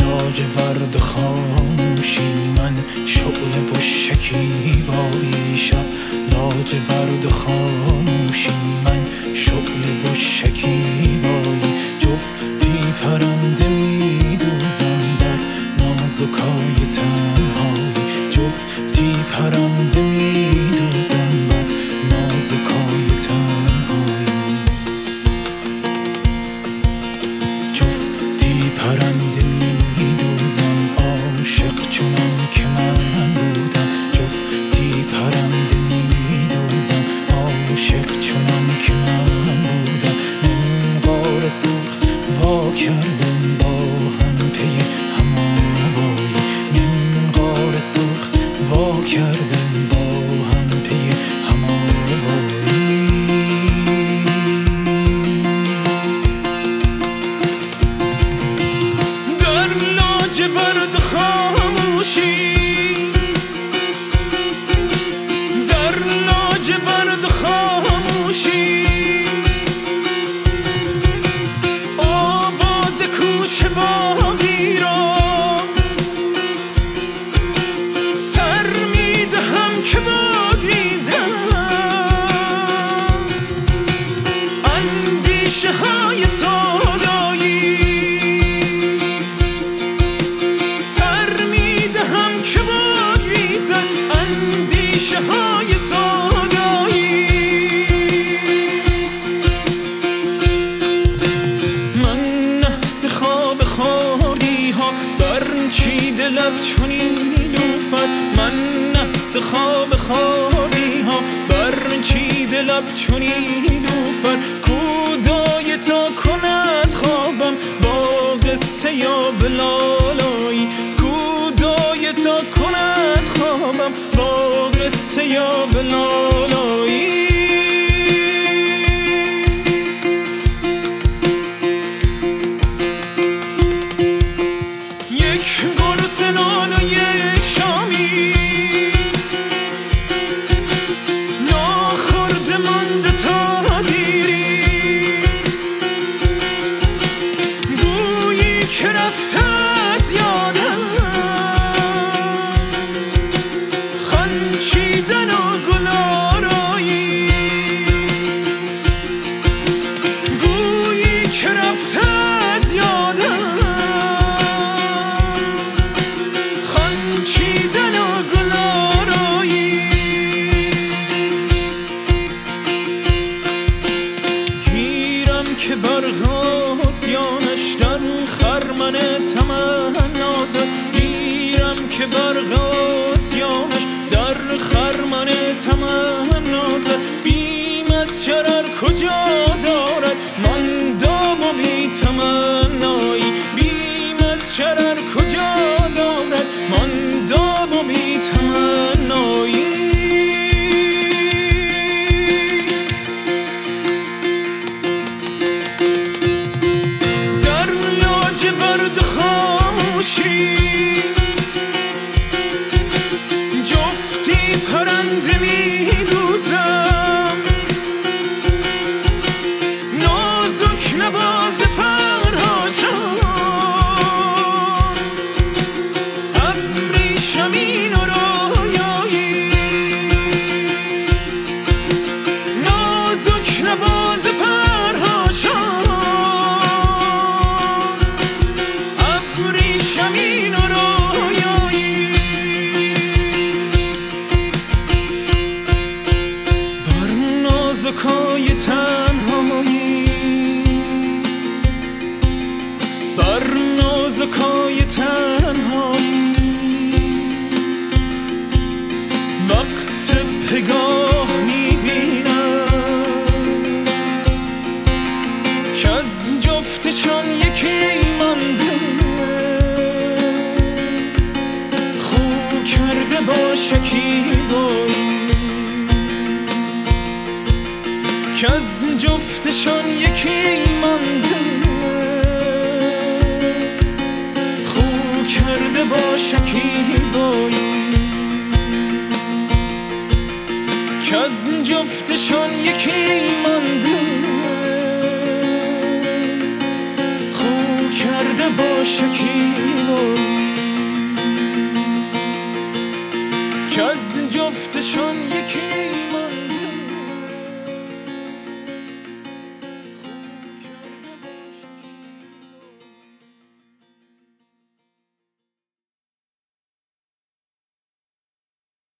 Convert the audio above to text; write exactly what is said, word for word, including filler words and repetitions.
لاجورد و خاموشی من شعله و شکیبایی شب لاجورد و خاموشی من شعله و شکیبایی جفتی پرنده میدوزم بر نازکای تنهایی جفتی پرنده میدوزم بر نازکای تنهایی جفتی پرنده میدوزم عاشق چونم که من بودم جفتی پرنده میدوزم عاشق چونم که من بودم منقار سرخ وا کردم با هم پی هماوایی منقار سرخ وا کردم با هم پی هماوایی در لاجورد خاموشی در لاجورد خاموشی آواز کوچه باقی را سر میدهم که بگریزم اندیشه های سودایی سر میدهم که بگریزم اندیشه های سودایی من نحس خواب خوابی ها برچیده لب چونی لوفر من نحس خواب خوابی ها برچیده لب چونی لوفر کودای تا کند خوابم با قصه یا بلالایی کودای تا کند خوابم با قصه یا بلالایی یک قرص نان و یک شامی ناخورده مانده تا دیری گویی که رفته از یادم خنچیدن و گلارایی گویی که رفته از یادم خنچیدن و گلارایی گیرم که برق آسیانش در خرمن تمنازه گیرم که برق آسیانش در خرمن تمنازه بیم از شرر کجا دارد ماندام و بی تمنایی بیم از شرر کجا دارد ماندام و بی تمنایی در لاجورد خاموشی جفتی پرنده میدوزم نازک نواز پرهاشان ابریشمین و رویایی نازک نواز پرهاشان ابریشمین و رویایی بر نازکای تنهایی بر نازکای تنهایی وقت پگاه میبینم که از جفتشان یکی مانده خو کرده با شکیبایی که از جفتشان یکی مانده خو کرده با شکیبایی که از جفتشان یکی مانده خو کرده با شکیبایی